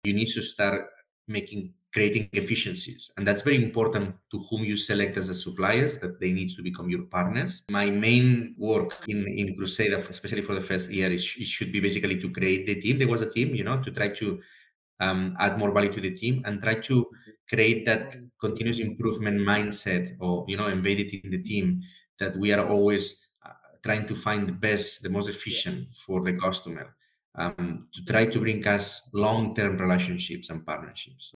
you need to start creating efficiencies. And that's very important to whom you select as the suppliers, that they need to become your partners. My main work in Crusade, especially for the first year, it should be basically to create the team. There was a team, to try to add more value to the team and try to create that continuous improvement mindset, or embedded in the team, that we are always trying to find the best, the most efficient for the customer, to try to bring us long-term relationships and partnerships.